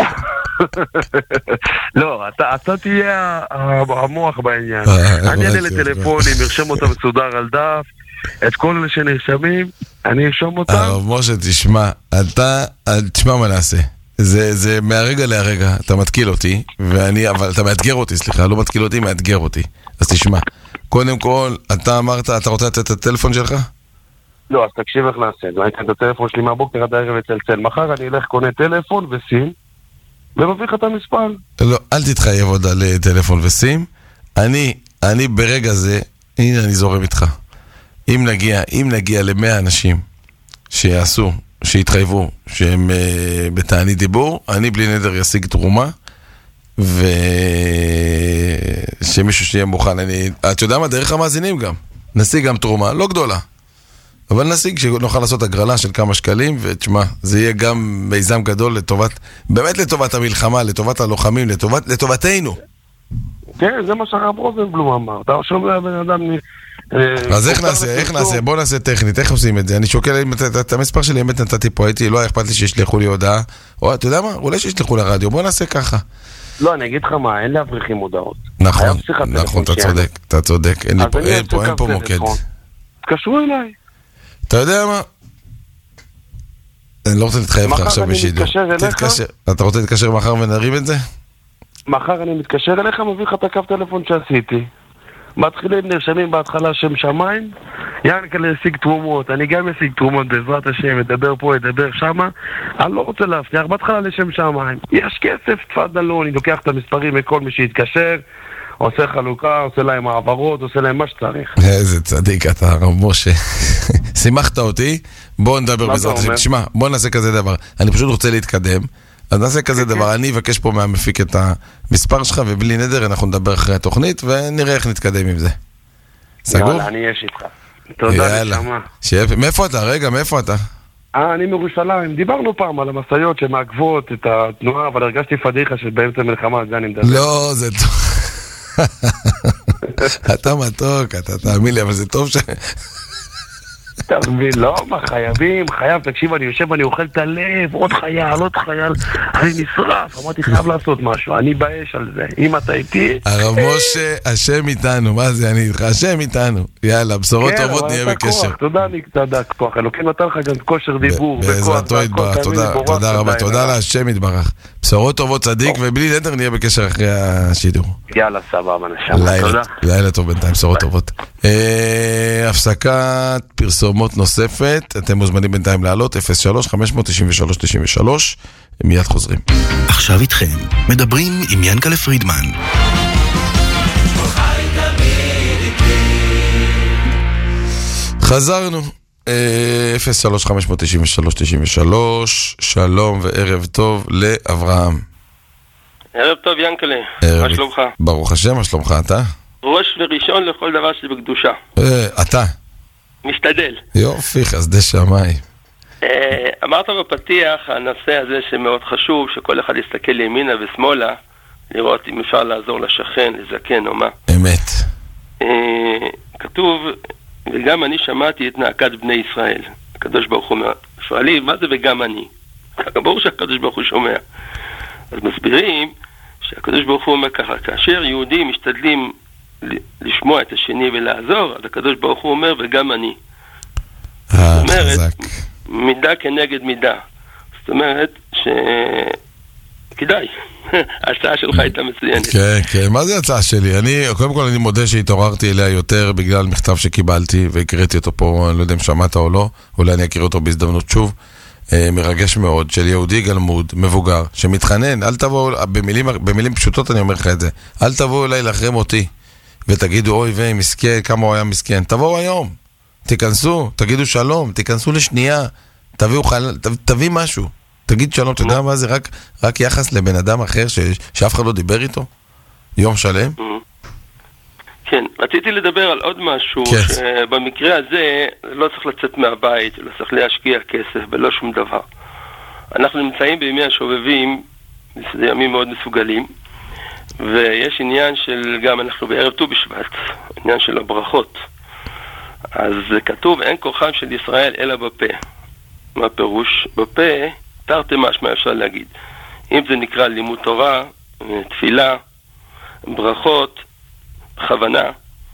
לא, אתה תהיה המוח בעניין. אני אעלה לטלפונים, ארשם אותם מסודר על דף, את כל אלה שנרשמים, אני ארשום אותם. הרב משה, תשמע מה נעשה. זה מהרגע להרגע, אתה מתקיל אותי, אבל אתה מאתגר אותי, סליחה, לא מתקיל אותי, מאתגר אותי. אז תשמע, קודם כל, אתה אמרת, אתה רוצה לתת את הטלפון שלך? לא, אז תקשיב איך נעשה, אני אקח את הטלפון שלי מהבוקר עד הערב אצלצל. מחר אני אלך קונה טלפון וסים, ומביא לך את המספר. לא, אל תתחייב עוד על טלפון וסים. אני ברגע זה, הנה אני זורם איתך. אם נגיע ל100 אנשים שיעשו, שיתחייבו שהם בתענית דיבור, אני בלי נדר ישיג תרומה, ושמישהו שיהיה מוכן. אתה יודע מה, דרך המאזינים גם. נשיג גם תרומה, לא גדולה. אבל נשיג שנוכל לעשות הגרלה של כמה שקלים, ותשמע, זה יהיה גם מיזם גדול לטובת, באמת לטובת המלחמה, לטובת הלוחמים, לטובתנו. כן, זה מה שהרב רוזנבלום אמר. אתה שומע בן אדם... אז איך נעשה? בוא נעשה טכנית, איך עושים את זה? אני שוקל את המספר שלי, באמת נתתי פה, לא היה אכפת לי שישלחו לי הודעה, או אתה יודע מה? אולי שישלחו לרדיו, בוא נעשה ככה. לא, אני אגיד לך מה, אין להבריחים הודעות. נכון, אתה צודק, אין פה מוקד. תקשרו אליי. אתה יודע מה? אני לא רוצה להתחייב לך עכשיו בשידור. אתה רוצה להתקשר מחר ונריב את זה? מחר אני מתקשר אליך, מביא לך את הקו טלפון שעשיתי. מתחילים נרשמים בהתחלה שם שמיים, ינקלה ישיג תרומות, אני גם ישיג תרומות בעזרת השם, ידבר פה, ידבר שמה, אני לא רוצה להפתיח, בהתחלה לשם שמיים, יש כסף, תפדלו, אני לוקח את המספרים מכל מי שיתקשר, עושה חלוקה, עושה להם העברות, עושה להם מה שצריך. איזה צדיק אתה, הרב משה. שימחת אותי, בוא נדבר בעזרת השם. תשמע, בוא נעשה כזה דבר, אני פשוט רוצה להתקדם, אז נעשה כזה דבר, אני אבקש פה מהמפיק את המספר שלך, ובלי נדר אנחנו נדבר אחרי התוכנית, ונראה איך נתקדם עם זה. סגור? יאללה, אני יש איתך. תודה לשמה. מאיפה אתה? רגע, מאיפה אתה? אני מירושלים. דיברנו פעם על המשאיות שמעכבות את התנועה, אבל הרגשתי פדיחה שבאמצע מלחמה, זה אני מדבר. לא, זה טוב. אתה מתוק, אתה תאמין לי, אבל זה טוב ש... תבין, לא, מה, חייב, תקשיב, אני יושב, אני אוכל את הלב, עוד חייל, אני נשרף, אמרתי, חייב לעשות משהו, אני באש על זה, אם אתה איתי... הרב משה, השם איתנו, מה זה, אני איתך, השם איתנו, יאללה, בשורות טובות, נהיה בקשר. תודה, תודה, כוח, אלוקים נתן לך גם כושר דיבור, בעזרתו יתברך, תודה רבה, תודה להשם יתברך, בשורות טובות צדיק, ובלי נדר נהיה בקשר אחרי השידור. יאללה, סבבה, נשמה, תודה. לילה טוב בינתיים, בשורות טובות. הפסקת פרסומות נוספת, אתם מוזמנים בינתיים לעלות 03-593-93, מיד חוזרים. עכשיו איתכם, מדברים עם ינקלה פרידמן. חזרנו 03-593-93, שלום וערב טוב לאברהם. ערב טוב ינקלה, מה שלומך? ברוך השם, מה שלומך אתה? ראש וראשון לכל דבר שבקדושה. אתה? משתדל. יופי, חסדי שמיים. אמרת בפתיח, הנושא הזה שמאוד חשוב, שכל אחד יסתכל לימינה ושמאלה, לראות אם אפשר לעזור לשכן, לזקן או מה. אמת. כתוב, וגם אני שמעתי את נאקת בני ישראל. הקדוש ברוך הוא שואלים, מה זה וגם אני? ברור שהקדוש ברוך הוא שומע. אז מסבירים שהקדוש ברוך הוא אומר ככה, כאשר יהודים משתדלים לשמוע את השני ולעזור, אז הקדוש ברוך הוא אומר וגם אני. זאת אומרת, מידה כנגד מידה. זאת אומרת שכדאי. ההצעה שלך הייתה מצוינת. כן, כן. מה זה ההצעה שלי? קודם כל אני מודה שהתעוררתי אליה יותר בגלל מכתב שקיבלתי והקראתי אותו פה, אני לא יודע אם שמעת או לא, אולי אני אקריא אותו בהזדמנות שוב. מרגש מאוד, של יהודי גלמוד, מבוגר, שמתחנן, אל תבואו, במילים פשוטות אני אומר לך את זה, אל תבואו אליי להחרים אותי, ותגידו אוי ואי מסכן, כמה הוא היה מסכן, תבואו היום, תיכנסו, תגידו שלום, תיכנסו לשנייה, תביא משהו, תגיד שלום, אתה יודע מה זה, רק יחס לבן אדם אחר שאף אחד לא דיבר איתו, יום שלם? רציתי לדבר על עוד משהו, שבמקרה הזה לא צריך לצאת מהבית, לא צריך להשקיע כסף ולא שום דבר. אנחנו נמצאים בימי השובבים, זה ימים מאוד מסוגלים, ויש עניין של, גם אנחנו בערב ט"ו בשבט, עניין של הברכות. אז זה כתוב, אין כוחם של ישראל אלא בפה. מה פירוש? בפה, תרתי משמע אפשר להגיד. אם זה נקרא לימוד תורה, תפילה, ברכות, בכוונה,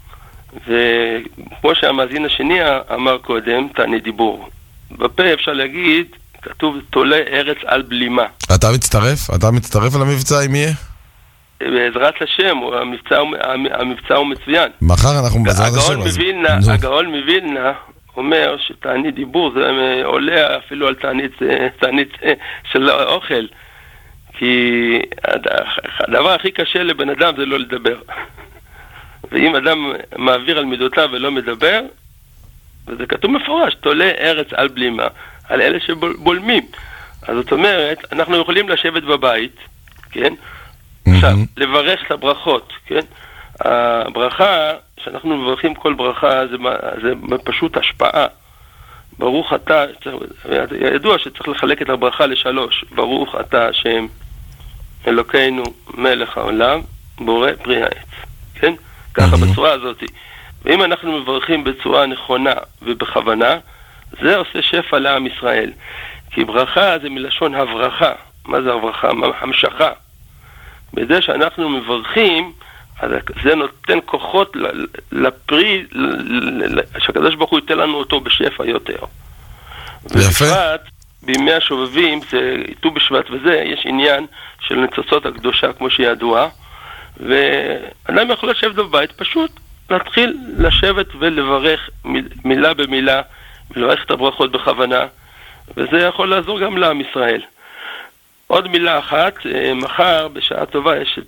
וכמו שהמאזין השני אמר קודם, תעני דיבור. בפה אפשר להגיד, כתוב תולה ארץ על בלימה. אתה מצטרף? אתה מצטרף על המבצע אם יהיה? בעזרת השם, המבצע הוא מצוין. מחר אנחנו בעזרת השם. הגאון מווילנה אומר שתענית דיבור זה עולה אפילו על תענית של אוכל. כי הדבר הכי קשה לבן אדם זה לא לדבר. ואם אדם מעביר על מידותיו ולא מדבר, וזה כתוב מפורש, תולה ארץ על בלימה, על אלה שבולמים. אז זאת אומרת, אנחנו יכולים לשבת בבית, כן? עכשיו, לברך את הברכות, כן? הברכה, שאנחנו מברכים כל ברכה, זה פשוט השפעה. ברוך אתה, ידוע שצריך לחלק את הברכה לשלוש. ברוך אתה השם, אלוקינו, מלך העולם, בורא פרי העץ. כן? ככה בצורה הזאת. ואם אנחנו מברכים בצורה נכונה ובכוונה, זה עושה שפע לעם ישראל. כי ברכה זה מלשון הברכה. מה זה הברכה? המשכה. בזה שאנחנו מברכים, אז זה נותן כוחות לפרי, שהקדוש ברוך הוא ייתן לנו אותו בשפע יותר. ובפרט, בימי השובבים, זה ט"ו בשבט וזה, יש עניין של ניצוצות הקדושה, כמו שידוע, ואדם יכול לשבת בבית, פשוט להתחיל לשבת ולברך מילה במילה, ולברך את הברכות בכוונה, וזה יכול לעזור גם לעם ישראל. עוד מילה אחת, מחר בשעה טובה יש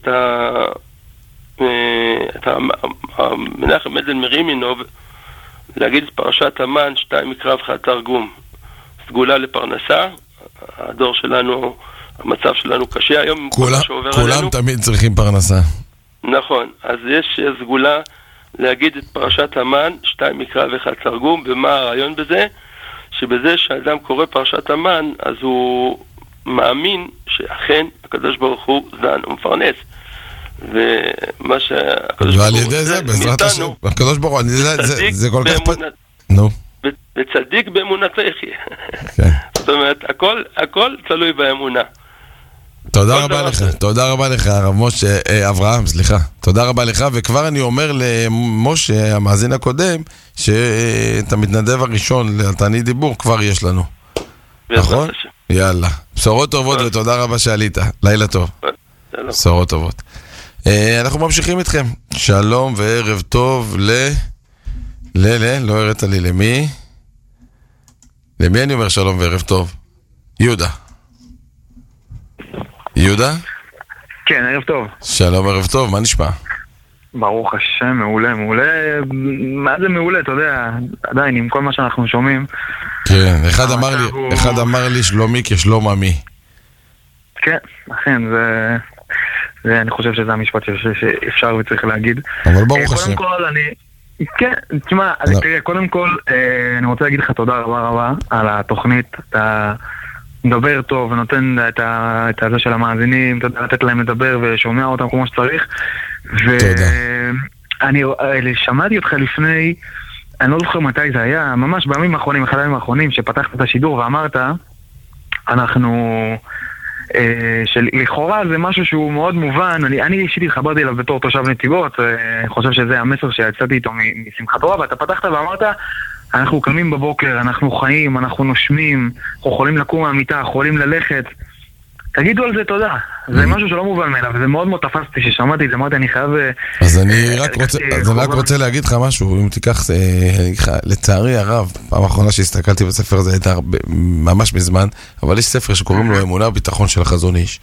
את מנחם מנדל מרימינוב להגיד את פרשת המן, 2 מקרא ואחד תרגום. סגולה לפרנסה, הדור שלנו, המצב שלנו קשה היום. כולם תמיד צריכים פרנסה. נכון, אז יש סגולה להגיד את פרשת המן, 2 מקרא ואחד תרגום, ומה הרעיון בזה? שבזה שהאדם קורא פרשת המן, אז הוא מאמין שאכן הקדוש ברוך הוא זן ומפרנס. ומה שהקדוש ברוך הוא... ועל ידי זה, בעזרת השם, הקדוש ברוך הוא, זה כל כך נו. וצדיק באמונתו יחיה. זאת אומרת, הכל תלוי באמונה. תודה רבה לך, תודה רבה לך, הרב משה, אברהם, סליחה. תודה רבה לך, וכבר אני אומר למשה, המאזין הקודם, שאת המתנדב הראשון לתענית דיבור כבר יש לנו. נכון? יאללה. בשורות טובות ותודה רבה שעלית. לילה טוב. בשורות טובות. אנחנו ממשיכים איתכם. שלום וערב טוב לא הראת לי למי? למי אני אומר שלום וערב טוב? יהודה. יהודה? כן, ערב טוב. שלום ערב טוב, מה נשמע? ברוך השם, מעולה, מעולה. מה זה מעולה, אתה יודע, עדיין עם כל מה שאנחנו שומעים. כן, אחד אמר לי שלומי כשלום עמי. כן, אכן, אני חושב שזה המשפט שאפשר וצריך להגיד. אבל ברוך השם. קודם כל, כן, תשמע, תראה, קודם כל, אני רוצה להגיד לך תודה רבה רבה על התוכנית, אתה מדבר טוב ונותן את הזה של המאזינים, אתה יודע, לתת להם לדבר ושומע אותם כמו שצריך. ואני שמעתי אותך לפני, אני לא זוכר מתי זה היה, ממש בימים האחרונים, אחד הימים האחרונים, שפתחת את השידור ואמרת, שלכאורה זה משהו שהוא מאוד מובן, אני אישית התחברתי אליו בתור תושב נתיבות, אני חושב שזה המסר שיצאתי איתו משמחת תורה, ואתה פתחת ואמרת, אנחנו קמים בבוקר, אנחנו חיים, אנחנו נושמים, אנחנו יכולים לקום מהמיטה, יכולים ללכת, תגידו על זה תודה, זה משהו שלא מובן מאליו, וזה מאוד מאוד תפסתי ששמעתי את זה, אמרתי אני חייב... אז אני רק רוצה להגיד לך משהו, אם תיקח, לצערי הרב, פעם האחרונה שהסתכלתי בספר הזה הייתה ממש מזמן, אבל יש ספר שקוראים לו אמונה וביטחון של החזון איש,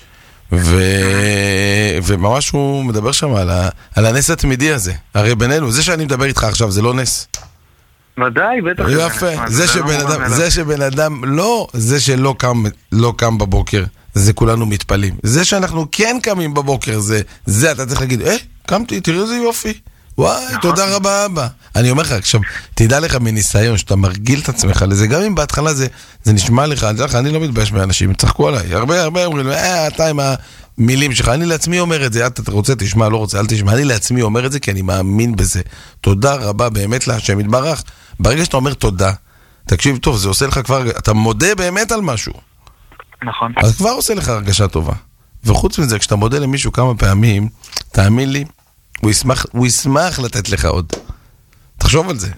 וממש הוא מדבר שם על הנס התמידי הזה, הרי בינינו, זה שאני מדבר איתך עכשיו זה לא נס. ודאי, בטח. יפה, זה שבן אדם, לא זה שלא קם בבוקר, זה כולנו מתפלים. זה שאנחנו כן קמים בבוקר, זה אתה צריך להגיד, קמתי, תראו איזה יופי. וואי, תודה רבה אבא. אני אומר לך, עכשיו, תדע לך מניסיון שאתה מרגיל את עצמך לזה, גם אם בהתחלה זה נשמע לך, אני לא מתבייש מאנשים, צחקו עליי, הרבה אומרים, אתה עם המילים שלך, אני לעצמי אומר את זה, אתה רוצה, תשמע, לא רוצה, אל תשמע, אני לעצמי אומר את זה, כי אני מאמין בזה. תודה רבה באמת להשם יתברך. ברגע שאתה אומר תודה, תקשיב טוב, זה עושה לך כבר, אתה מודה באמת על משהו. נכון. אז כבר עושה לך הרגשה טובה. וחוץ מזה, כשאתה מודה למישהו כמה פעמים, תאמין לי, הוא ישמח לתת לך עוד. תחשוב על זה.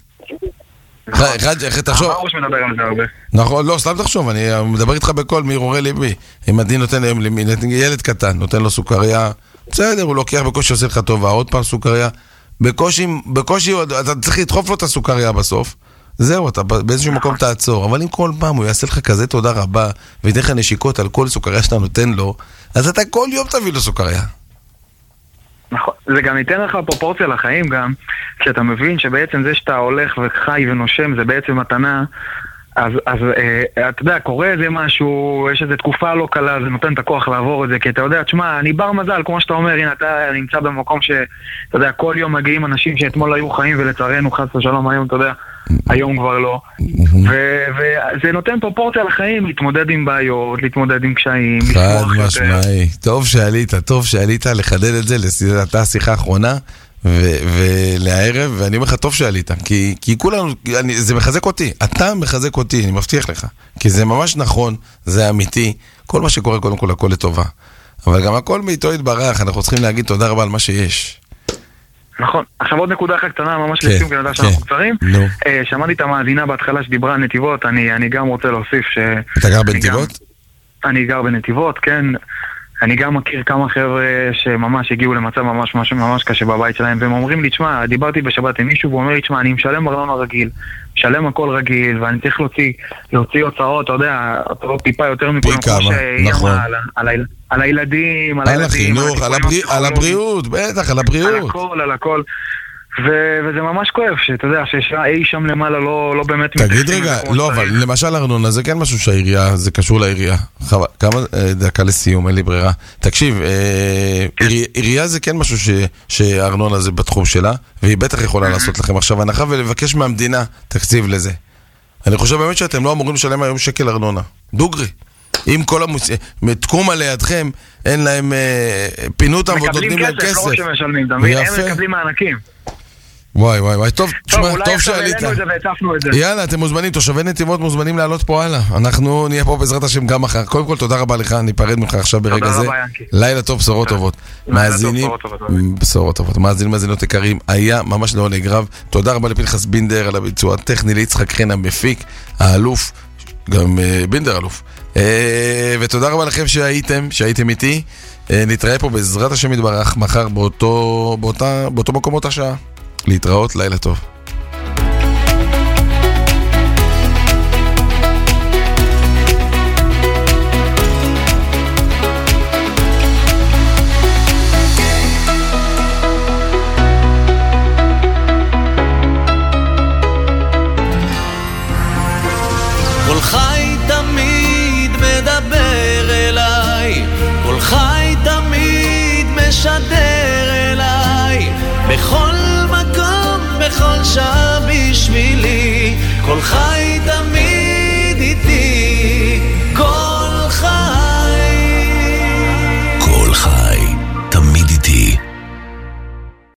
תחשוב. הראש מדבר על זה הרבה. נכון, לא, סתם תחשוב, אני מדבר איתך בכל מהרהורי ליבי. אם הדין נותן ילד קטן, נותן לו סוכריה, בסדר, הוא לוקח בקושי עושה לך טובה, עוד פעם סוכריה, בקושי, אתה צריך לדחוף לו את הסוכריה בסוף, זהו, אתה באיזשהו מקום תעצור, אבל אם כל פעם הוא יעשה לך כזה תודה רבה, ויתן לך נשיקות על כל סוכריה שאתה נותן לו, אז אתה כל יום תביא לו סוכריה. נכון, זה גם ייתן לך פרופורציה לחיים גם, כשאתה מבין שבעצם זה שאתה הולך וחי ונושם זה בעצם מתנה, אז אתה יודע, קורה איזה משהו, יש איזו תקופה לא קלה, זה נותן את הכוח לעבור את זה, כי אתה יודע, תשמע, אני בר מזל, כמו שאתה אומר, הנה, אתה נמצא במקום שאתה יודע, כל יום מגיעים אנשים שאתמול היו חיים ולצערנו חס ושלום היום, אתה יודע, היום כבר לא, וזה נותן פרופורציה לחיים, להתמודד עם בעיות, להתמודד עם קשיים, חד משמעי, טוב שעלית לחדד את זה, אתה השיחה האחרונה ולערב, ואני אומר לך טוב שעלית, כי כולנו, זה מחזק אותי, אתה מחזק אותי, אני מבטיח לך, כי זה ממש נכון, זה אמיתי, כל מה שקורה קודם כל הכל לטובה, אבל גם הכל מאיתו יתברך, אנחנו צריכים להגיד תודה רבה על מה שיש. נכון. עכשיו עוד נקודה אחת קטנה, ממש לסיום, כי אני יודע שאנחנו קצרים. שמעתי את המאזינה בהתחלה שדיברה על נתיבות, אני גם רוצה להוסיף ש... אתה גר בנתיבות? אני גר בנתיבות, כן. אני גם מכיר כמה חבר'ה שממש הגיעו למצב ממש קשה בבית שלהם, והם אומרים לי, תשמע, דיברתי בשבת עם מישהו, והוא אומר לי, תשמע, אני משלם ארנונה רגיל, משלם הכל רגיל, ואני צריך להוציא הוצאות, אתה יודע, טיפה יותר מכולם, כמו שהיא אמרה, על הילדים, על החינוך, על הבריאות, בטח, על הבריאות. על הכל. וזה ממש כואב, שאתה יודע, שאי שם למעלה לא באמת... תגיד רגע, לא, אבל למשל ארנונה, זה כן משהו שהעירייה, זה קשור לעירייה. כמה דקה לסיום, אין לי ברירה. תקשיב, עירייה זה כן משהו שארנונה זה בתחום שלה, והיא בטח יכולה לעשות לכם עכשיו הנחה ולבקש מהמדינה תקציב לזה. אני חושב באמת שאתם לא אמורים לשלם היום שקל ארנונה. דוגרי. אם כל תקום על לידכם, אין להם פינו אותם ונותנים להם כסף. לא רק שמשלמים, הם מקבלים מענקים. וואי, טוב שעלית. את זה. יאללה, אתם מוזמנים, תושבי נתיבות מוזמנים לעלות פה הלאה. אנחנו נהיה פה בעזרת השם גם מחר. קודם כל, תודה רבה לך, אני אפרד ממך עכשיו ברגע זה. לילה טוב, בשורות טובות. מאזינים, בשורות טובות. מאזינות יקרים, היה ממש לעונג רב. תודה רבה לפנחס בינדר על הביצוע הטכני, ליצחק חן המפיק, האלוף, גם בינדר אלוף. ותודה רבה לכם שהייתם איתי. נתראה פה בעזרת השם יתברך מחר באותו מקום אותה שעה. להתראות, לילה טוב. כל חי תמיד מדבר אליי, כל חי תמיד משדר אליי, בכל שעה בשבילי, כל חי